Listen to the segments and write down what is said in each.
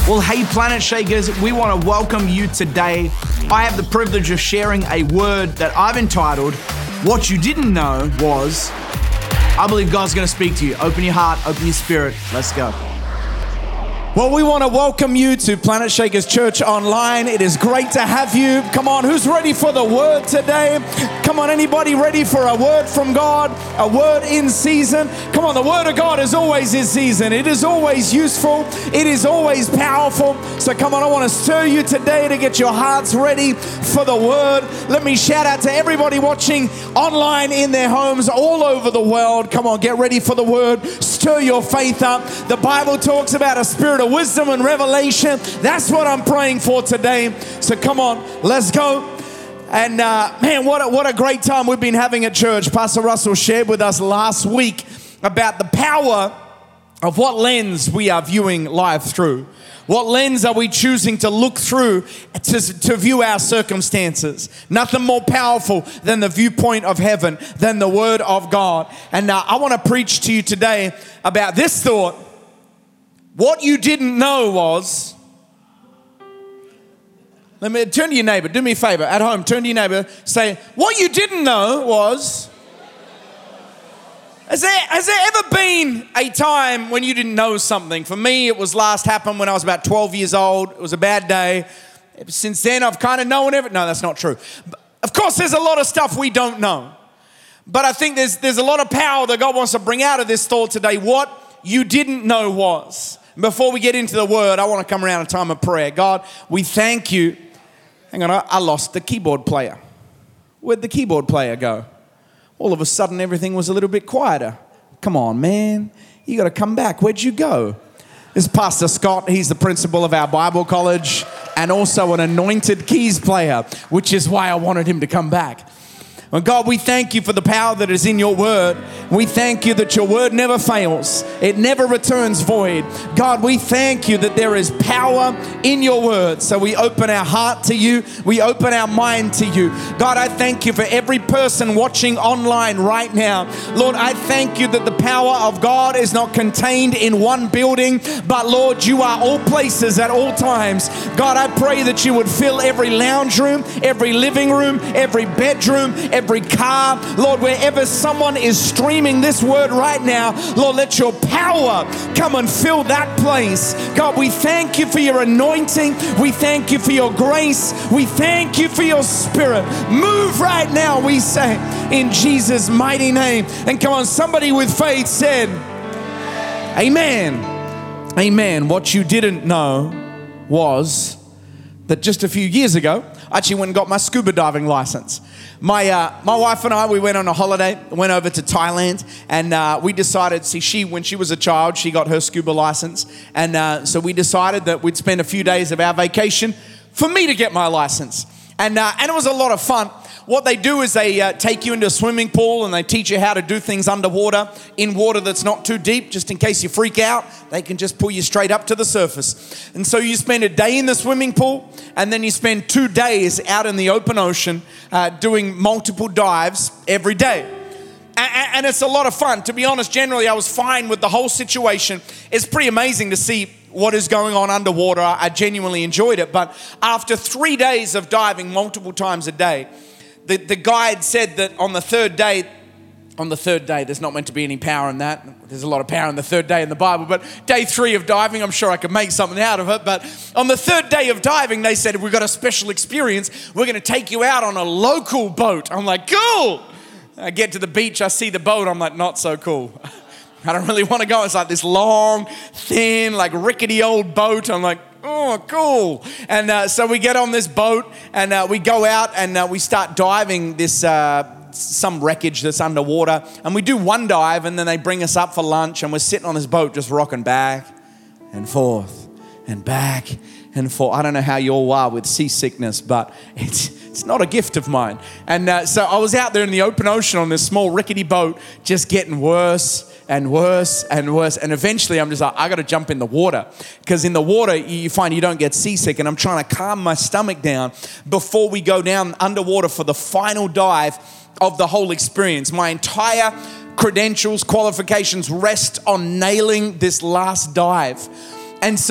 Well, hey, Planet Shakers, we want to welcome you today. I have the privilege of sharing a word that I've entitled, What You Didn't Know Was. I believe God's going to speak to you. Open your heart, open your spirit. Let's go. Well, we want to welcome you to Planet Shakers Church Online. It is great to have you. Come on, who's ready for the word today? Come on, anybody ready for a word from God? A word in season? Come on, the word of God is always in season. It is always useful. It is always powerful. So come on, I want to stir you today to get your hearts ready for the word. Let me shout out to everybody watching online in their homes all over the world. Come on, get ready for the word. Stir your faith up. The Bible talks about a spirit of wisdom and revelation. That's what I'm praying for today. So come on, let's go. And man, what a great time we've been having at church. Pastor Russell shared with us last week about the power of what lens we are viewing life through. What lens are we choosing to look through to view our circumstances? Nothing more powerful than the viewpoint of heaven, than the word of God. And I want to preach to you today about this thought. What you didn't know was, let me turn to your neighbor, do me a favor, at home, turn to your neighbor, say, what you didn't know was, has there ever been a time when you didn't know something? For me, it was last happened when I was about 12 years old. It was a bad day. Since then, I've kind of known everything. No, that's not true. Of course, there's a lot of stuff we don't know. But I think there's a lot of power that God wants to bring out of this thought today. What you didn't know was. Before we get into the word, I want to come around a time of prayer. God, we thank you. Hang on, I lost the keyboard player. Where'd the keyboard player go? All of a sudden, everything was a little bit quieter. Come on, man. You got to come back. Where'd you go? This is Pastor Scott. He's the principal of our Bible college and also an anointed keys player, which is why I wanted him to come back. Well, God, we thank you for the power that is in your word. We thank you that your word never fails. It never returns void. God, we thank you that there is power in your word. So we open our heart to you. We open our mind to you. God, I thank you for every person watching online right now. Lord, I thank you that the power of God is not contained in one building, but Lord, you are all places at all times. God, I pray that you would fill every lounge room, every living room, every bedroom, every car. Lord, wherever someone is streaming this word right now, Lord, let your power come and fill that place. God, we thank you for your anointing. We thank you for your grace. We thank you for your spirit. Move right now, we say, in Jesus' mighty name. And come on, somebody with faith said, Amen. Amen. What you didn't know was that just a few years ago, I actually went and got my scuba diving license. My wife and I, we went on a holiday, went over to Thailand, and we decided, when she was a child, she got her scuba license, and so we decided that we'd spend a few days of our vacation for me to get my license. And it was a lot of fun. What they do is they take you into a swimming pool and they teach you how to do things underwater, in water that's not too deep, just in case you freak out. They can just pull you straight up to the surface. And so you spend a day in the swimming pool and then you spend 2 days out in the open ocean doing multiple dives every day. And it's a lot of fun. To be honest, generally I was fine with the whole situation. It's pretty amazing to see what is going on underwater. I genuinely enjoyed it. But after 3 days of diving multiple times a day, the guide said that on the third day, there's not meant to be any power in that. There's a lot of power in the third day in the Bible. But day 3 of diving, I'm sure I could make something out of it. But on the third day of diving, they said, we've got a special experience. We're going to take you out on a local boat. I'm like, cool. I get to the beach, I see the boat. I'm like, not so cool. I don't really want to go. It's like this long, thin, like rickety old boat. I'm like, oh, cool. And so we get on this boat and we go out and we start diving this some wreckage that's underwater. And we do one dive and then they bring us up for lunch and we're sitting on this boat just rocking back and forth and back and forth. I don't know how you all are with seasickness, but it's not a gift of mine. And so I was out there in the open ocean on this small rickety boat just getting worse and worse and worse. And eventually I'm just like, I got to jump in the water. Because in the water, you find you don't get seasick. And I'm trying to calm my stomach down before we go down underwater for the final dive of the whole experience. My entire credentials, qualifications rest on nailing this last dive. And so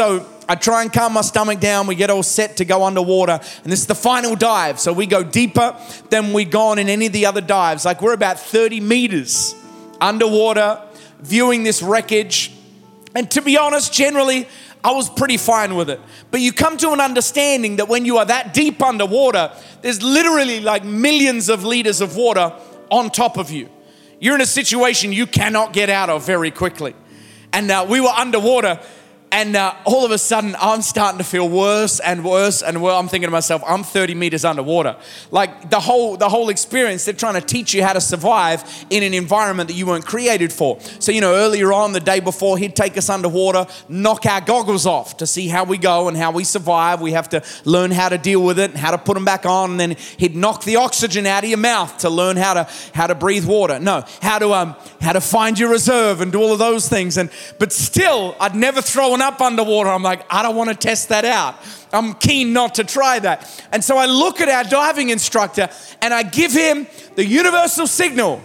I try and calm my stomach down. We get all set to go underwater. And this is the final dive. So we go deeper than we'd gone in any of the other dives. Like we're about 30 meters underwater, viewing this wreckage. And to be honest, generally, I was pretty fine with it. But you come to an understanding that when you are that deep underwater, there's literally like millions of liters of water on top of you. You're in a situation you cannot get out of very quickly. And we were underwater, and all of a sudden, I'm starting to feel worse and worse and worse. I'm thinking to myself, I'm 30 meters underwater. Like the whole experience, they're trying to teach you how to survive in an environment that you weren't created for. So, earlier on, the day before, he'd take us underwater, knock our goggles off to see how we go and how we survive. We have to learn how to deal with it and how to put them back on. And then he'd knock the oxygen out of your mouth to learn how to breathe water. No, how to find your reserve and do all of those things. But still, I'd never thrown up underwater. I'm like, I don't want to test that out. I'm keen not to try that. And so I look at our diving instructor and I give him the universal signal.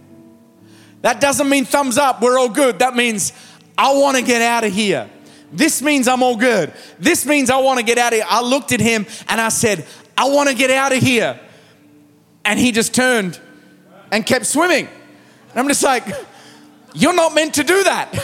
That doesn't mean thumbs up, we're all good. That means I want to get out of here. This means I'm all good. This means I want to get out of here. I looked at him and I said, I want to get out of here. And he just turned and kept swimming. And I'm just like, you're not meant to do that.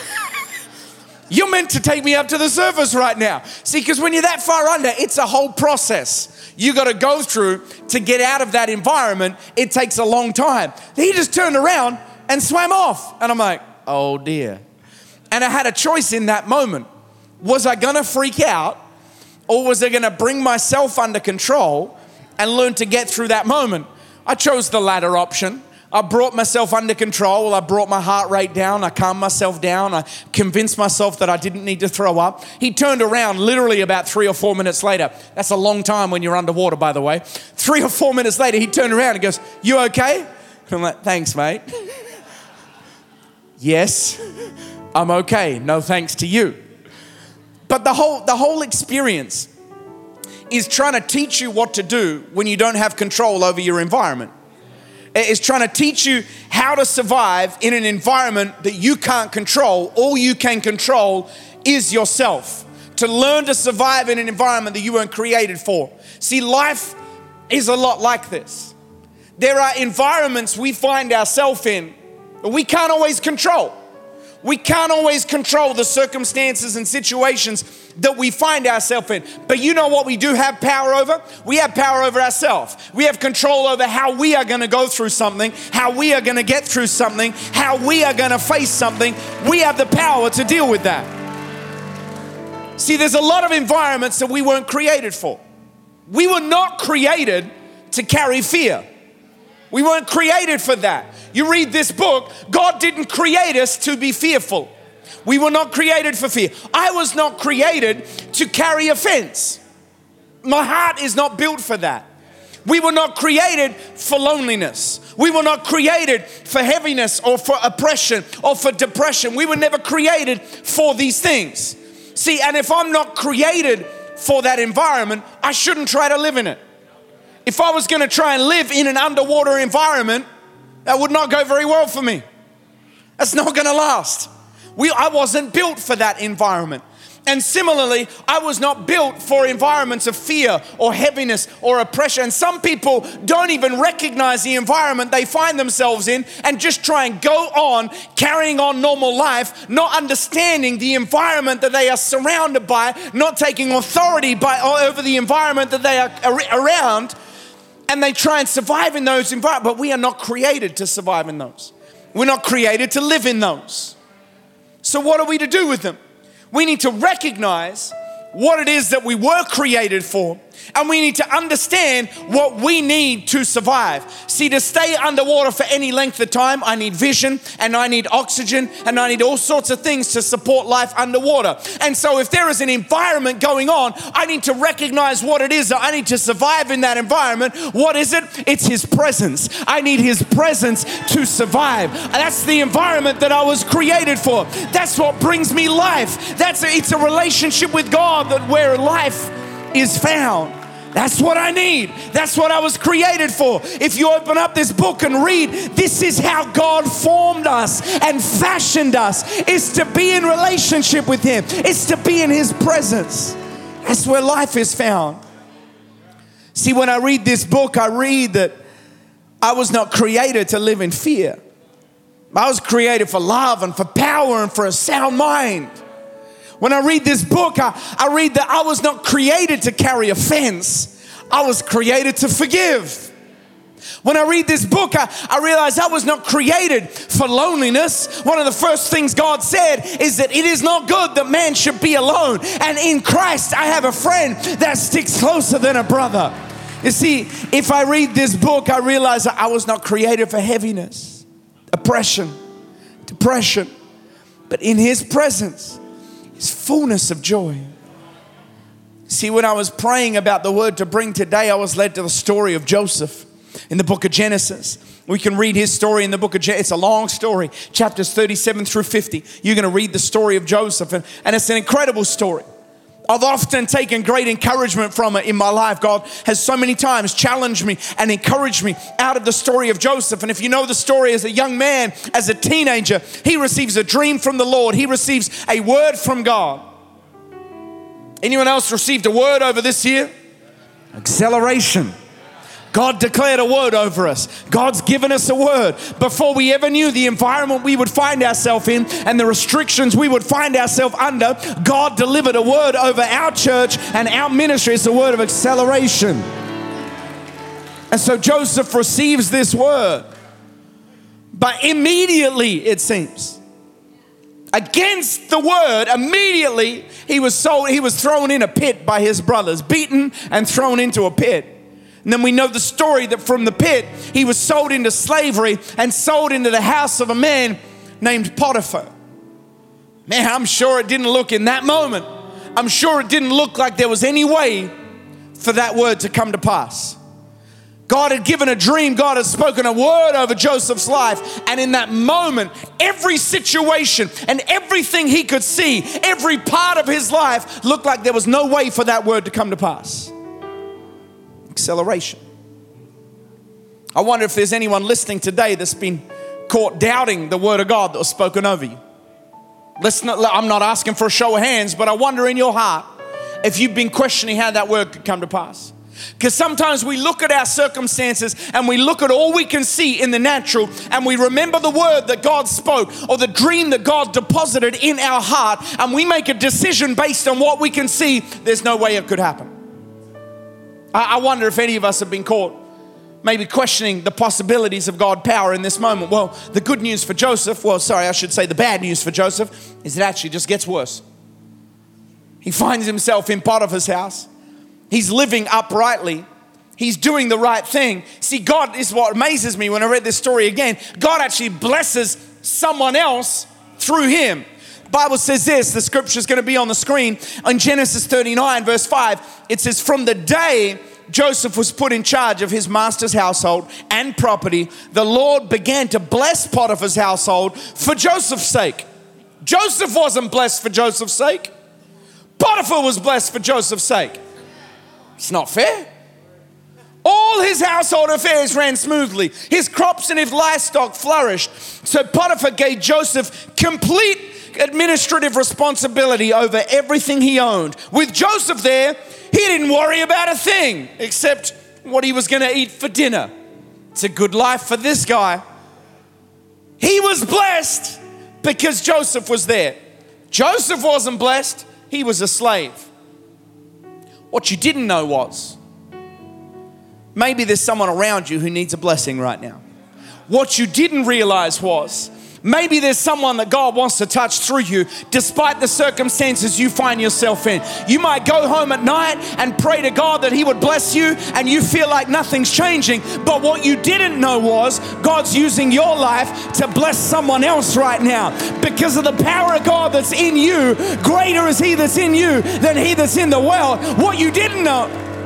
You're meant to take me up to the surface right now. See, because when you're that far under, it's a whole process you got to go through to get out of that environment. It takes a long time. He just turned around and swam off. And I'm like, oh dear. And I had a choice in that moment. Was I going to freak out, or was I going to bring myself under control and learn to get through that moment? I chose the latter option. I brought myself under control. I brought my heart rate down. I calmed myself down. I convinced myself that I didn't need to throw up. He turned around literally about 3 or 4 minutes later. That's a long time when you're underwater, by the way. 3 or 4 minutes later, he turned around and goes, you okay? And I'm like, thanks, mate. Yes, I'm okay. No thanks to you. But the whole experience is trying to teach you what to do when you don't have control over your environment. It's trying to teach you how to survive in an environment that you can't control. All you can control is yourself. To learn to survive in an environment that you weren't created for. See, life is a lot like this. There are environments we find ourselves in that we can't always control. We can't always control the circumstances and situations that we find ourselves in. But you know what we do have power over? We have power over ourselves. We have control over how we are going to go through something, how we are going to get through something, how we are going to face something. We have the power to deal with that. See, there's a lot of environments that we weren't created for. We were not created to carry fear. We weren't created for that. You read this book, God didn't create us to be fearful. We were not created for fear. I was not created to carry offense. My heart is not built for that. We were not created for loneliness. We were not created for heaviness or for oppression or for depression. We were never created for these things. See, and if I'm not created for that environment, I shouldn't try to live in it. If I was going to try and live in an underwater environment, that would not go very well for me. That's not going to last. I wasn't built for that environment. And similarly, I was not built for environments of fear or heaviness or oppression. And some people don't even recognize the environment they find themselves in and just try and go on carrying on normal life, not understanding the environment that they are surrounded by, not taking authority over the environment that they are around. And they try and survive in those environments, but we are not created to survive in those. We're not created to live in those. So what are we to do with them? We need to recognize what it is that we were created for, and we need to understand what we need to survive. See, to stay underwater for any length of time, I need vision and I need oxygen and I need all sorts of things to support life underwater. And so if there is an environment going on, I need to recognize what it is that I need to survive in that environment. What is it? It's His presence. I need His presence to survive. That's the environment that I was created for. That's what brings me life. It's a relationship with God where life is found. That's what I need. That's what I was created for. If you open up this book and read, this is how God formed us and fashioned us. It's to be in relationship with Him. It's to be in His presence. That's where life is found. See, when I read this book, I read that I was not created to live in fear. I was created for love and for power and for a sound mind. When I read this book, I read that I was not created to carry offense. I was created to forgive. When I read this book, I realize I was not created for loneliness. One of the first things God said is that it is not good that man should be alone. And in Christ, I have a friend that sticks closer than a brother. You see, if I read this book, I realize that I was not created for heaviness, oppression, depression. But in His presence is fullness of joy. See, when I was praying about the word to bring today, I was led to the story of Joseph in the book of Genesis. We can read his story in the book of Genesis. It's a long story, chapters 37 through 50. You're going to read the story of Joseph, and it's an incredible story. I've often taken great encouragement from it in my life. God has so many times challenged me and encouraged me out of the story of Joseph. And if you know the story, as a young man, as a teenager, he receives a dream from the Lord. He receives a word from God. Anyone else received a word over this year? Acceleration. God declared a word over us. God's given us a word. Before we ever knew the environment we would find ourselves in and the restrictions we would find ourselves under, God delivered a word over our church and our ministry. It's a word of acceleration. And so Joseph receives this word. But immediately, it seems, against the word, immediately he was thrown in a pit by his brothers, beaten and thrown into a pit. And then we know the story that from the pit, he was sold into slavery and sold into the house of a man named Potiphar. Man, I'm sure it didn't look in that moment. I'm sure it didn't look like there was any way for that word to come to pass. God had given a dream. God had spoken a word over Joseph's life. And in that moment, every situation and everything he could see, every part of his life looked like there was no way for that word to come to pass. Acceleration. I wonder if there's anyone listening today that's been caught doubting the word of God that was spoken over you. Listen, I'm not asking for a show of hands, but I wonder in your heart if you've been questioning how that word could come to pass. Because sometimes we look at our circumstances and we look at all we can see in the natural, and we remember the word that God spoke or the dream that God deposited in our heart, and we make a decision based on what we can see. There's no way it could happen. I wonder if any of us have been caught maybe questioning the possibilities of God's power in this moment. Well, the good news for Joseph, the bad news for Joseph is it actually just gets worse. He finds himself in Potiphar's house. He's living uprightly. He's doing the right thing. See, God is what amazes me when I read this story again. God actually blesses someone else through him. The Bible says this, the scripture is going to be on the screen. In Genesis 39, verse 5, it says, from the day Joseph was put in charge of his master's household and property, the Lord began to bless Potiphar's household for Joseph's sake. Joseph wasn't blessed for Joseph's sake. Potiphar was blessed for Joseph's sake. It's not fair. All his household affairs ran smoothly. His crops and his livestock flourished. So Potiphar gave Joseph complete administrative responsibility over everything he owned. With Joseph there, he didn't worry about a thing except what he was going to eat for dinner. It's a good life for this guy. He was blessed because Joseph was there. Joseph wasn't blessed. He was a slave. What you didn't know was, maybe there's someone around you who needs a blessing right now. What you didn't realize was, maybe there's someone that God wants to touch through you despite the circumstances you find yourself in. You might go home at night and pray to God that He would bless you and you feel like nothing's changing. But what you didn't know was God's using your life to bless someone else right now. Because of the power of God that's in you, greater is He that's in you than he that's in the world. What you didn't know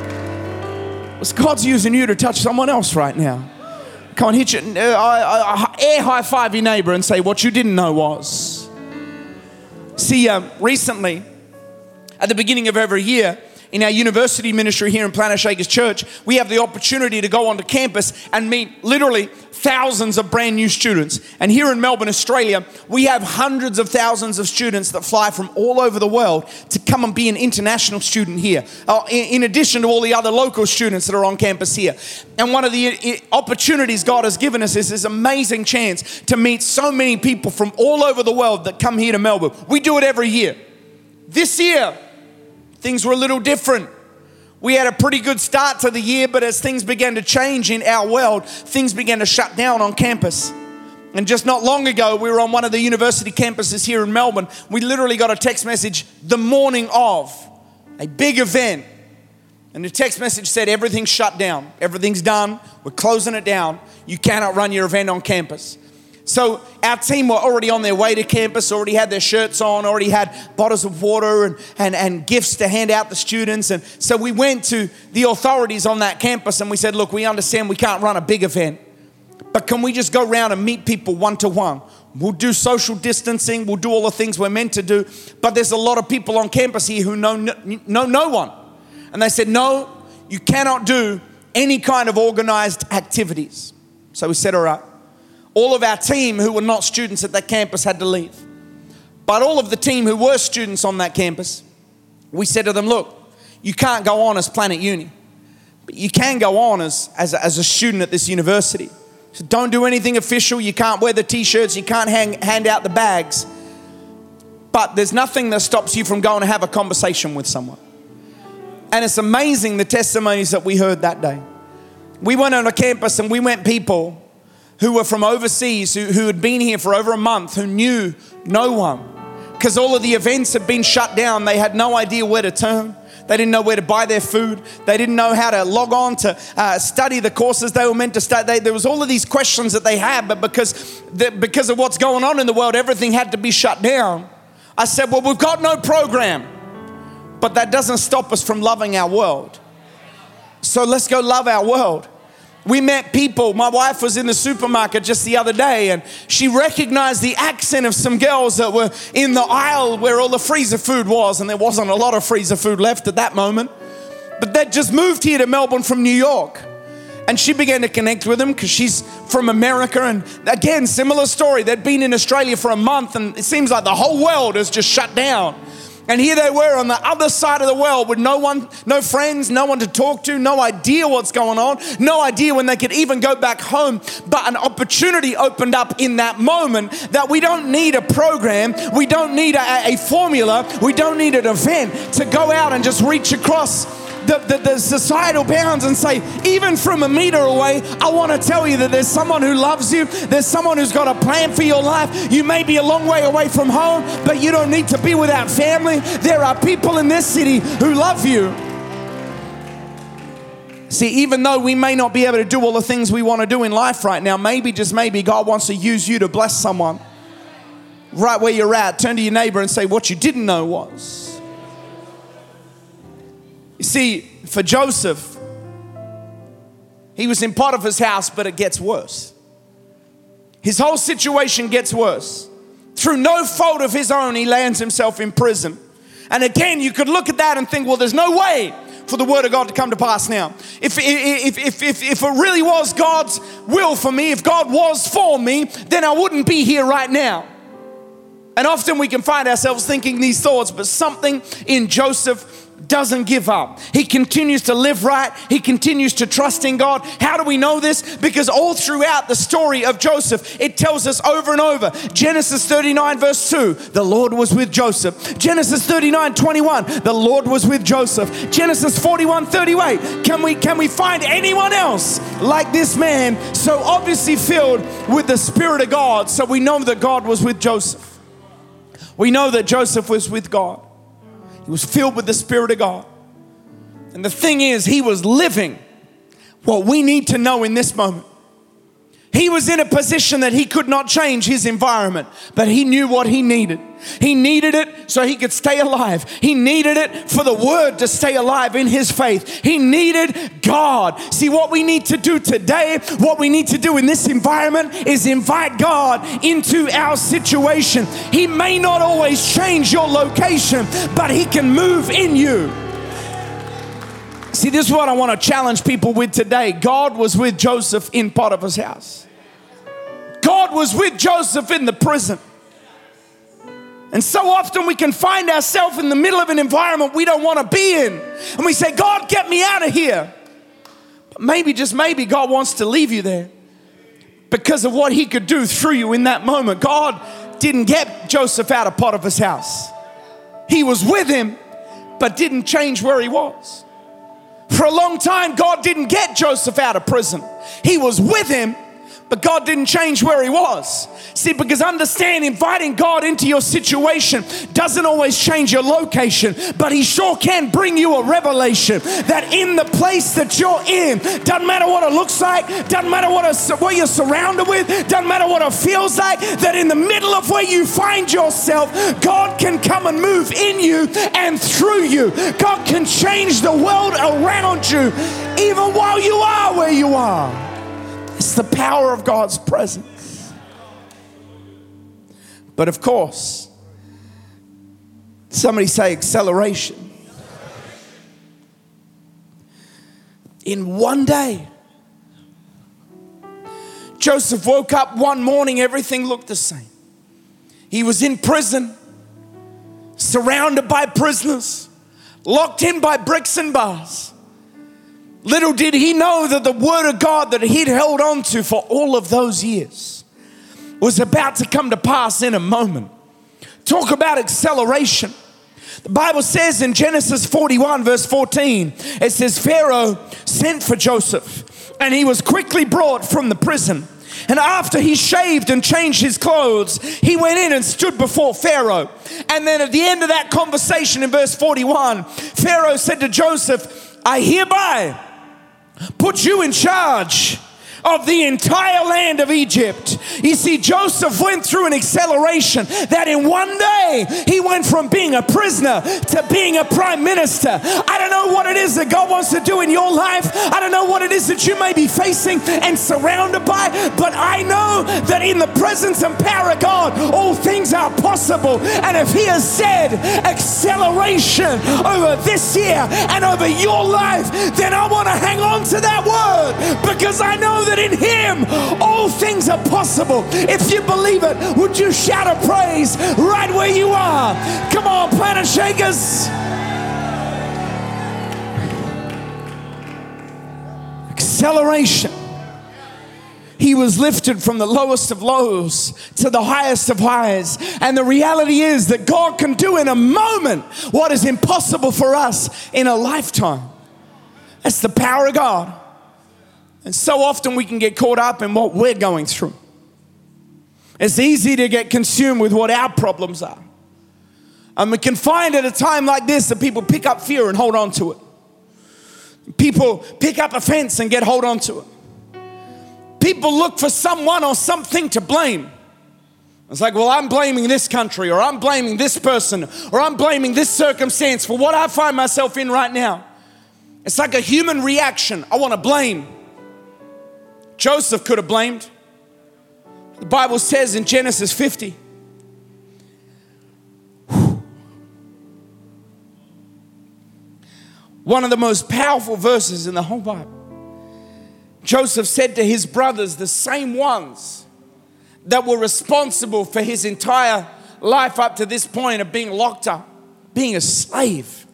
was God's using you to touch someone else right now. Come on, hit your air high five your neighbor and say, what you didn't know was. See, recently, at the beginning of every year, in our university ministry here in Planet Shakers Church, we have the opportunity to go onto campus and meet literally thousands of brand new students. And here in Melbourne, Australia, we have hundreds of thousands of students that fly from all over the world to come and be an international student here, in addition to all the other local students that are on campus here. And one of the opportunities God has given us is this amazing chance to meet so many people from all over the world that come here to Melbourne. We do it every year. This year, things were a little different. We had a pretty good start to the year, but as things began to change in our world, things began to shut down on campus. And just not long ago, we were on one of the university campuses here in Melbourne. We literally got a text message the morning of a big event. And the text message said, everything's shut down. Everything's done. We're closing it down. You cannot run your event on campus. So our team were already on their way to campus, already had their shirts on, already had bottles of water and gifts to hand out to students. And so we went to the authorities on that campus and we said, look, we understand we can't run a big event, but can we just go around and meet people one-to-one? We'll do social distancing. We'll do all the things we're meant to do. But there's a lot of people on campus here who know no one. And they said, no, you cannot do any kind of organized activities. So we said, all right. All of our team who were not students at that campus had to leave. But all of the team who were students on that campus, we said to them, look, you can't go on as Planet Uni, but you can go on as a student at this university. So don't do anything official. You can't wear the t-shirts. You can't hand out the bags. But there's nothing that stops you from going to have a conversation with someone. And it's amazing the testimonies that we heard that day. We went on a campus and we met people who were from overseas, who had been here for over a month, who knew no one. Because all of the events had been shut down. They had no idea where to turn. They didn't know where to buy their food. They didn't know how to log on to study the courses they were meant to study. There was all of these questions that they had, but because of what's going on in the world, everything had to be shut down. I said, well, we've got no program, but that doesn't stop us from loving our world. So let's go love our world. We met people. My wife was in the supermarket just the other day and she recognized the accent of some girls that were in the aisle where all the freezer food was, and there wasn't a lot of freezer food left at that moment. But they'd just moved here to Melbourne from New York. And she began to connect with them because she's from America. And again, similar story. They'd been in Australia for a month and it seems like the whole world has just shut down. And here they were on the other side of the world with no one, no friends, no one to talk to, no idea what's going on, no idea when they could even go back home. But an opportunity opened up in that moment that we don't need a program, we don't need a formula, we don't need an event to go out and just reach across the societal bounds and say, even from a meter away, I want to tell you that there's someone who loves you. There's someone who's got a plan for your life. You may be a long way away from home, but you don't need to be without family. There are people in this city who love you. See, even though we may not be able to do all the things we want to do in life right now, maybe, just maybe, God wants to use you to bless someone right where you're at. Turn to your neighbor and say, what you didn't know was. You see, for Joseph, he was in Potiphar's house, but it gets worse. His whole situation gets worse. Through no fault of his own, he lands himself in prison. And again, you could look at that and think, well, there's no way for the word of God to come to pass now. If it really was God's will for me, if God was for me, then I wouldn't be here right now. And often we can find ourselves thinking these thoughts, but something in Joseph doesn't give up. He continues to live right. He continues to trust in God. How do we know this? Because all throughout the story of Joseph, it tells us over and over. Genesis 39 verse 2, the Lord was with Joseph. Genesis 39, 21, the Lord was with Joseph. Genesis 41, 38. Can we find anyone else like this man so obviously filled with the Spirit of God? So we know that God was with Joseph. We know that Joseph was with God. He was filled with the Spirit of God. And the thing is, he was living what we need to know in this moment. He was in a position that he could not change his environment, but he knew what he needed. He needed it so he could stay alive. He needed it for the word to stay alive in his faith. He needed God. See, what we need to do today, what we need to do in this environment is invite God into our situation. He may not always change your location, but he can move in you. See, this is what I want to challenge people with today. God was with Joseph in Potiphar's house. God was with Joseph in the prison. And so often we can find ourselves in the middle of an environment we don't want to be in. And we say, God, get me out of here. But maybe, just maybe, God wants to leave you there because of what he could do through you in that moment. God didn't get Joseph out of Potiphar's house. He was with him, but didn't change where he was. For a long time, God didn't get Joseph out of prison. He was with him, but God didn't change where he was. See, because understand, inviting God into your situation doesn't always change your location, but he sure can bring you a revelation that in the place that you're in, doesn't matter what it looks like, doesn't matter what you're surrounded with, doesn't matter what it feels like, that in the middle of where you find yourself, God can come and move in you and through you. God can change the world around you, even while you are where you are. It's the power of God's presence. But of course, somebody say acceleration. In one day, Joseph woke up one morning, everything looked the same. He was in prison, surrounded by prisoners, locked in by bricks and bars. Little did he know that the word of God that he'd held on to for all of those years was about to come to pass in a moment. Talk about acceleration. The Bible says in Genesis 41 verse 14, it says, Pharaoh sent for Joseph and he was quickly brought from the prison. And after he shaved and changed his clothes, he went in and stood before Pharaoh. And then at the end of that conversation in verse 41, Pharaoh said to Joseph, I hereby put you in charge of the entire land of Egypt. You see, Joseph went through an acceleration that in one day he went from being a prisoner to being a prime minister. I don't know what it is that God wants to do in your life. I don't know what it is that you may be facing and surrounded by, but I know that in the presence and power of God, all things are possible. And if he has said acceleration over this year and over your life, then I want to hang on to that word, because I know that in him all things are possible. If you believe it, would you shout a praise right where you are? Come on, Planet Shakers. Acceleration. He was lifted from the lowest of lows to the highest of highs. And the reality is that God can do in a moment what is impossible for us in a lifetime. That's the power of God. And so often we can get caught up in what we're going through. It's easy to get consumed with what our problems are. And we can find at a time like this that people pick up fear and hold on to it. People pick up offense and get hold on to it. People look for someone or something to blame. It's like, well, I'm blaming this country, or I'm blaming this person, or I'm blaming this circumstance for what I find myself in right now. It's like a human reaction. I want to blame. Joseph could have blamed. The Bible says in Genesis 50, one of the most powerful verses in the whole Bible. Joseph said to his brothers, the same ones that were responsible for his entire life up to this point of being locked up, being a slave.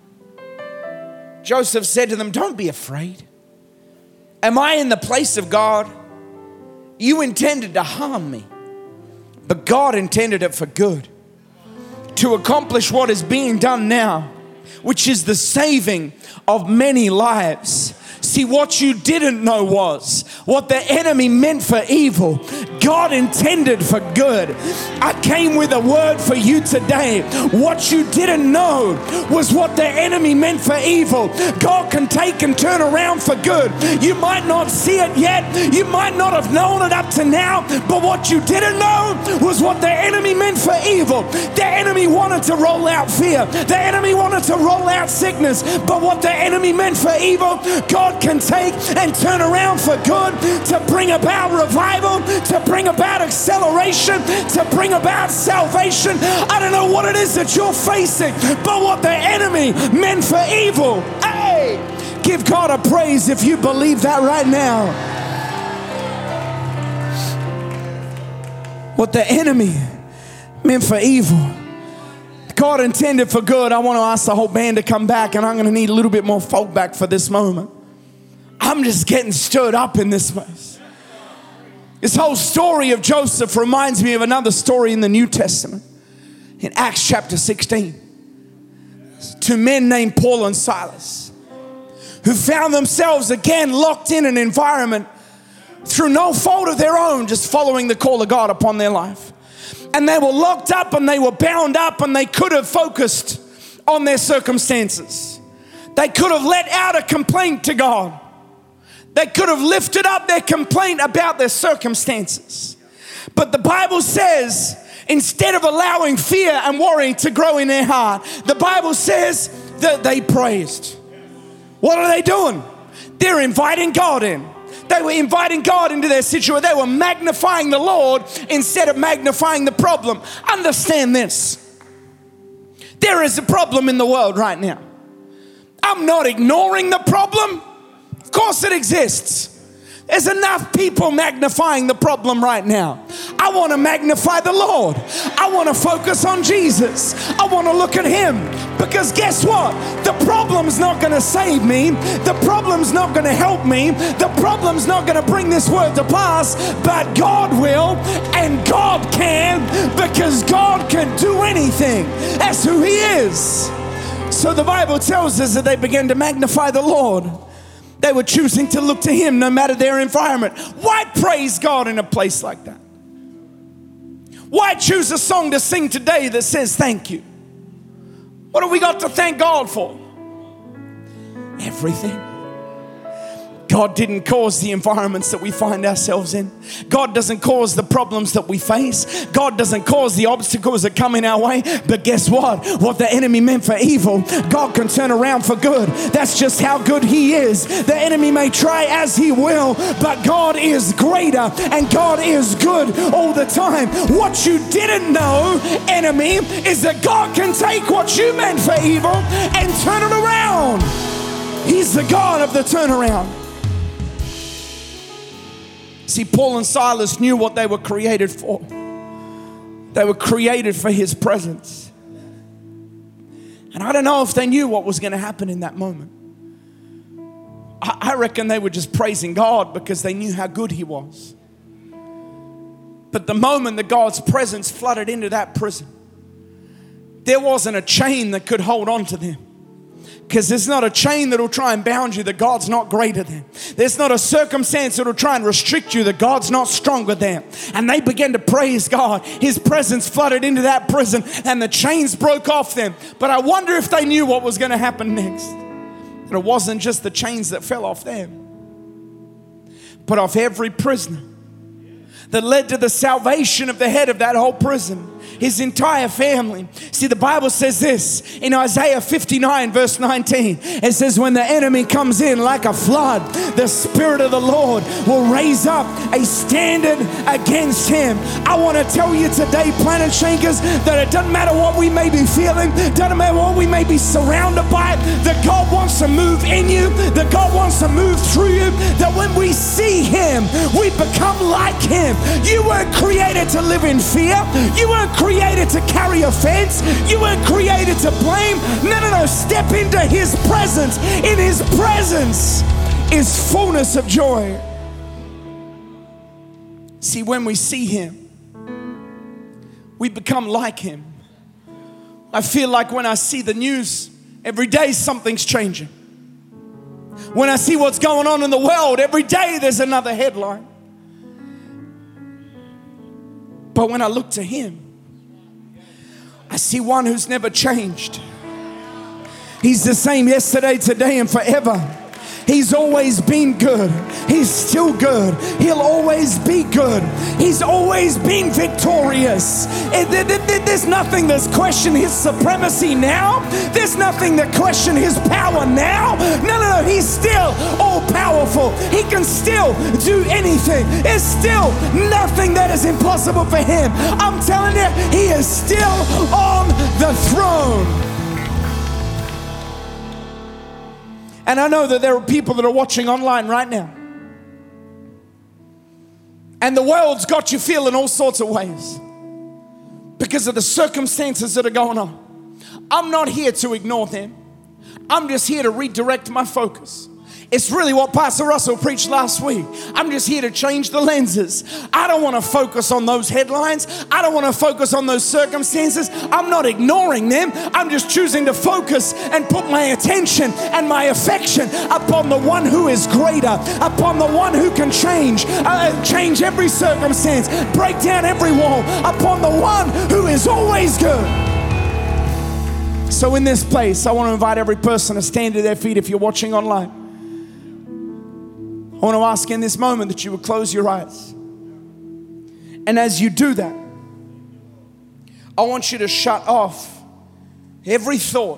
Joseph said to them, don't be afraid. Am I in the place of God? You intended to harm me, but God intended it for good, to accomplish what is being done now, which is the saving of many lives. See, what you didn't know was what the enemy meant for evil, God intended for good. I came with a word for you today. What you didn't know was what the enemy meant for evil, God can take and turn around for good. You might not see it yet. You might not have known it up to now, but what you didn't know was what the enemy meant for evil. The enemy wanted to roll out fear. The enemy wanted to roll out sickness, but what the enemy meant for evil, God can take and turn around for good, to bring about revival, to bring about acceleration, to bring about salvation. I don't know what it is that you're facing, but what the enemy meant for evil, hey, Give God a praise if you believe that right now. What the enemy meant for evil, God intended for good. I want to ask the whole band to come back, and I'm going to need a little bit more folk back for this moment. I'm just getting stirred up in this place. This whole story of Joseph reminds me of another story in the New Testament. In Acts chapter 16. Two men named Paul and Silas, who found themselves again locked in an environment through no fault of their own, just following the call of God upon their life. And they were locked up and they were bound up, and they could have focused on their circumstances. They could have let out a complaint to God. They could have lifted up their complaint about their circumstances. But the Bible says, instead of allowing fear and worry to grow in their heart, the Bible says that they praised. What are they doing? They're inviting God in. They were inviting God into their situation. They were magnifying the Lord instead of magnifying the problem. Understand this. There is a problem in the world right now. I'm not ignoring the problem. Of course it exists. There's enough people magnifying the problem right now. I want to magnify the Lord. I want to focus on Jesus. I want to look at Him. Because guess what? The problem's not going to save me. The problem's not going to help me. The problem's not going to bring this word to pass. But God will, and God can, because God can do anything. That's who He is. So the Bible tells us that they began to magnify the Lord. They were choosing to look to Him no matter their environment. Why praise God in a place like that? Why choose a song to sing today that says thank you? What have we got to thank God for? Everything. God didn't cause the environments that we find ourselves in. God doesn't cause the problems that we face. God doesn't cause the obstacles that come in our way. But guess what? What the enemy meant for evil, God can turn around for good. That's just how good He is. The enemy may try as he will, but God is greater and God is good all the time. What you didn't know, enemy, is that God can take what you meant for evil and turn it around. He's the God of the turnaround. See, Paul and Silas knew what they were created for. They were created for His presence. And I don't know if they knew what was going to happen in that moment. I reckon they were just praising God because they knew how good He was. But the moment that God's presence flooded into that prison, there wasn't a chain that could hold on to them. Because there's not a chain that will try and bound you that God's not greater than. There's not a circumstance that will try and restrict you that God's not stronger than. And they began to praise God. His presence flooded into that prison and the chains broke off them. But I wonder if they knew what was going to happen next. And it wasn't just the chains that fell off them, but off every prisoner, that led to the salvation of the head of that whole prison, his entire family. See, the Bible says this in Isaiah 59 verse 19. It says, when the enemy comes in like a flood, the Spirit of the Lord will raise up a standard against him. I want to tell you today, Planet Shakers, that it doesn't matter what we may be feeling, doesn't matter what we may be surrounded by, that God wants to move in you, that God wants to move through you, that when we see Him, we become like Him. You weren't created to live in fear. You weren't created to carry offense. You weren't created to blame. No. Step into His presence. In His presence is fullness of joy. See, when we see Him, we become like Him. I feel like when I see the news, every day something's changing. When I see what's going on in the world, every day there's another headline. But when I look to Him, I see one who's never changed. He's the same yesterday, today, and forever. He's always been good. He's still good. He'll always be good. He's always been victorious. There's nothing that's questioned His supremacy now. There's nothing that questions His power now. No. He's still all powerful. He can still do anything. There's still nothing that is impossible for Him. I'm telling you, He is still on the throne. And I know that there are people that are watching online right now. And the world's got you feeling all sorts of ways because of the circumstances that are going on. I'm not here to ignore them. I'm just here to redirect my focus. It's really what Pastor Russell preached last week. I'm just here to change the lenses. I don't want to focus on those headlines. I don't want to focus on those circumstances. I'm not ignoring them. I'm just choosing to focus and put my attention and my affection upon the one who is greater, upon the one who can change every circumstance, break down every wall, upon the one who is always good. So in this place, I want to invite every person to stand to their feet if you're watching online. I want to ask in this moment that you would close your eyes. And as you do that, I want you to shut off every thought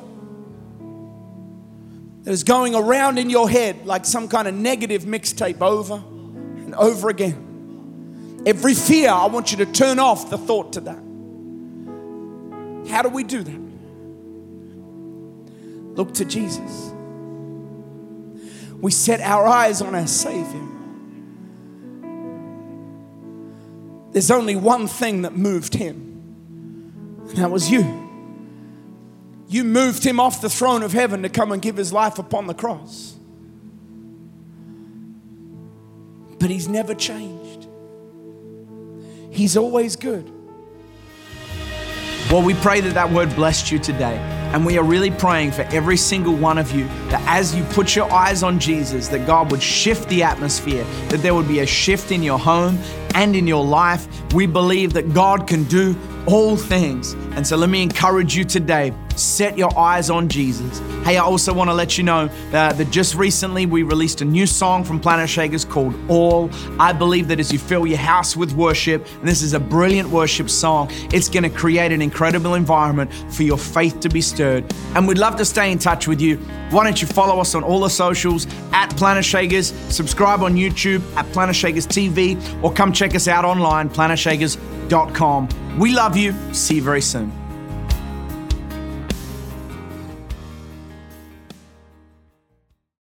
that is going around in your head like some kind of negative mixtape over and over again. Every fear, I want you to turn off the thought to that. How do we do that? Look to Jesus. We set our eyes on our Savior. There's only one thing that moved him, and that was you. You moved him off the throne of heaven to come and give his life upon the cross. But he's never changed. He's always good. Well, we pray that word blessed you today. And we are really praying for every single one of you that as you put your eyes on Jesus, that God would shift the atmosphere, that there would be a shift in your home and in your life. We believe that God can do all things. And so let me encourage you today, set your eyes on Jesus. Hey, I also want to let you know that just recently we released a new song from Planetshakers called All. I believe that as you fill your house with worship, and this is a brilliant worship song, it's going to create an incredible environment for your faith to be stirred. And we'd love to stay in touch with you. Why don't you follow us on all the socials at Planetshakers, subscribe on YouTube at Planetshakers TV, or come check us out online, planetshakers.com. We love you. See you very soon.